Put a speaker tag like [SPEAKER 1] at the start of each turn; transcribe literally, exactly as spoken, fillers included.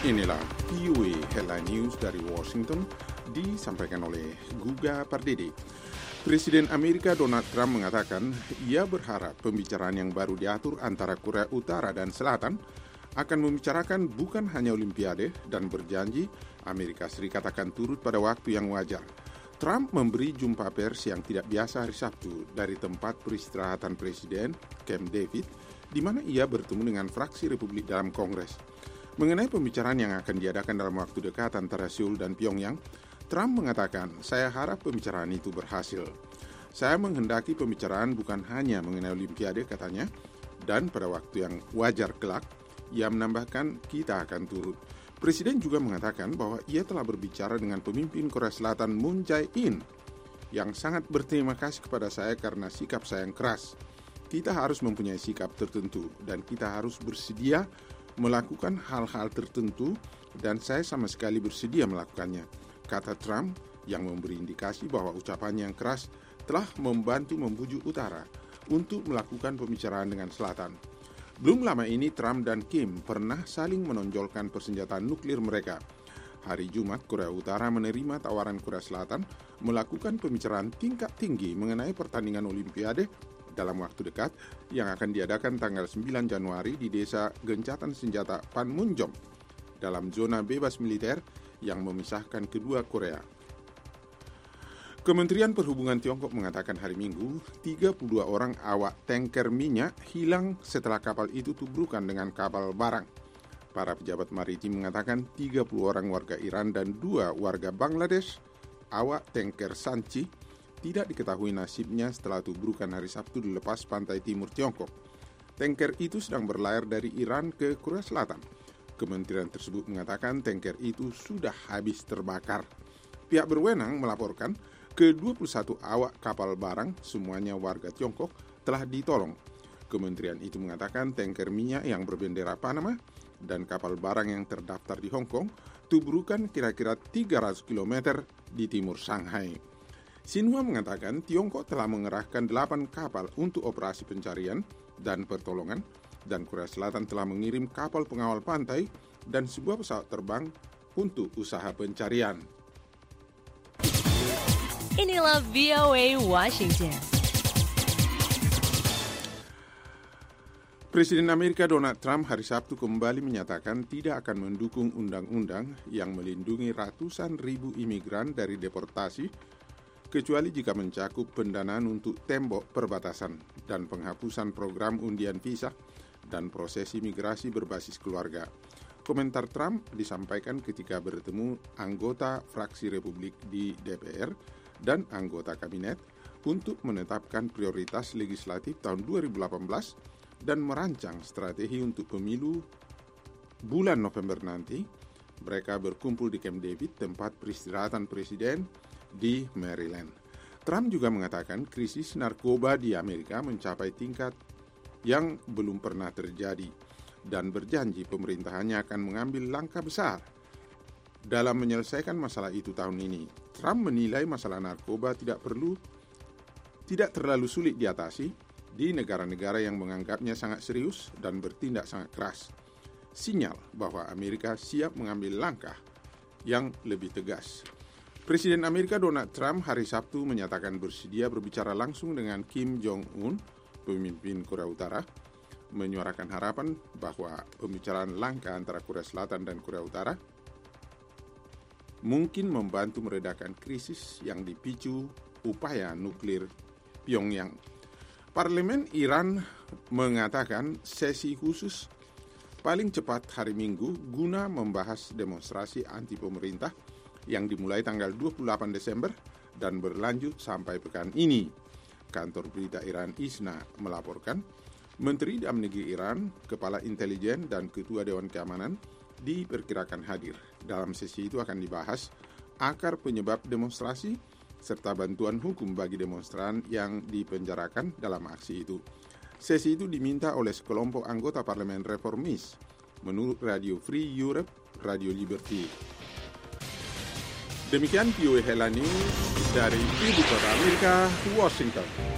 [SPEAKER 1] Inilah V O A Headline News dari Washington, disampaikan oleh Guga Pardede. Presiden Amerika Donald Trump mengatakan ia berharap pembicaraan yang baru diatur antara Korea Utara dan Selatan akan membicarakan bukan hanya Olimpiade dan berjanji Amerika Serikat akan turut pada waktu yang wajar. Trump memberi jumpa pers yang tidak biasa hari Sabtu dari tempat peristirahatan Presiden, Camp David, di mana ia bertemu dengan fraksi Republik dalam Kongres. Mengenai pembicaraan yang akan diadakan dalam waktu dekat antara Seoul dan Pyongyang, Trump mengatakan, "Saya harap pembicaraan itu berhasil. Saya menghendaki pembicaraan bukan hanya mengenai Olimpiade," katanya, dan pada waktu yang wajar kelak, ia menambahkan, "Kita akan turut." Presiden juga mengatakan bahwa ia telah berbicara dengan pemimpin Korea Selatan Moon Jae-in yang sangat berterima kasih kepada saya karena sikap saya yang keras. Kita harus mempunyai sikap tertentu dan kita harus bersedia melakukan hal-hal tertentu dan saya sama sekali bersedia melakukannya, kata Trump yang memberi indikasi bahwa ucapannya yang keras telah membantu membujuk Utara untuk melakukan pembicaraan dengan Selatan. Belum lama ini Trump dan Kim pernah saling menonjolkan persenjataan nuklir mereka. Hari Jumat, Korea Utara menerima tawaran Korea Selatan melakukan pembicaraan tingkat tinggi mengenai pertandingan Olimpiade dalam waktu dekat yang akan diadakan tanggal sembilan Januari di desa gencatan senjata Panmunjom dalam zona bebas militer yang memisahkan kedua Korea. Kementerian Perhubungan Tiongkok mengatakan hari Minggu, tiga puluh dua orang awak tanker minyak hilang setelah kapal itu tubrukan dengan kapal barang. Para pejabat maritim mengatakan tiga puluh orang warga Iran dan dua warga Bangladesh, awak tanker Sanchi, tidak diketahui nasibnya setelah tubrukan hari Sabtu di lepas pantai timur Tiongkok. Tanker itu sedang berlayar dari Iran ke Korea Selatan. Kementerian tersebut mengatakan tanker itu sudah habis terbakar. Pihak berwenang melaporkan ke dua puluh satu awak kapal barang, semuanya warga Tiongkok, telah ditolong. Kementerian itu mengatakan tanker minyak yang berbendera Panama dan kapal barang yang terdaftar di Hong Kong tubrukan kira-kira tiga ratus kilometer di timur Shanghai. Xinhua mengatakan Tiongkok telah mengerahkan delapan kapal untuk operasi pencarian dan pertolongan, dan Korea Selatan telah mengirim kapal pengawal pantai dan sebuah pesawat terbang untuk usaha pencarian.
[SPEAKER 2] Inilah V O A Washington.
[SPEAKER 1] Presiden Amerika Donald Trump hari Sabtu kembali menyatakan tidak akan mendukung undang-undang yang melindungi ratusan ribu imigran dari deportasi, kecuali jika mencakup pendanaan untuk tembok perbatasan dan penghapusan program undian visa dan proses imigrasi berbasis keluarga. Komentar Trump disampaikan ketika bertemu anggota fraksi Republik di D P R dan anggota kabinet untuk menetapkan prioritas legislatif tahun dua ribu delapan belas dan merancang strategi untuk pemilu bulan November nanti. Mereka berkumpul di Camp David, tempat peristirahatan presiden di Maryland. Trump juga mengatakan krisis narkoba di Amerika mencapai tingkat yang belum pernah terjadi dan berjanji pemerintahannya akan mengambil langkah besar dalam menyelesaikan masalah itu tahun ini. Trump menilai masalah narkoba tidak perlu tidak terlalu sulit diatasi di negara-negara yang menganggapnya sangat serius dan bertindak sangat keras. Sinyal bahwa Amerika siap mengambil langkah yang lebih tegas. Presiden Amerika Donald Trump hari Sabtu menyatakan bersedia berbicara langsung dengan Kim Jong-un, pemimpin Korea Utara, menyuarakan harapan bahwa pembicaraan langkah antara Korea Selatan dan Korea Utara mungkin membantu meredakan krisis yang dipicu upaya nuklir Pyongyang. Parlemen Iran mengatakan sesi khusus paling cepat hari Minggu guna membahas demonstrasi anti pemerintah yang dimulai tanggal dua puluh delapan Desember dan berlanjut sampai pekan ini. Kantor berita Iran ISNA melaporkan Menteri Dalam Negeri Iran, Kepala Intelijen dan Ketua Dewan Keamanan diperkirakan hadir. Dalam sesi itu akan dibahas akar penyebab demonstrasi serta bantuan hukum bagi demonstran yang dipenjarakan dalam aksi itu. Sesi itu diminta oleh sekelompok anggota parlemen reformis, menurut Radio Free Europe, Radio Liberty. Demikian V O A Headline News dari Ibu Kota Amerika, Washington.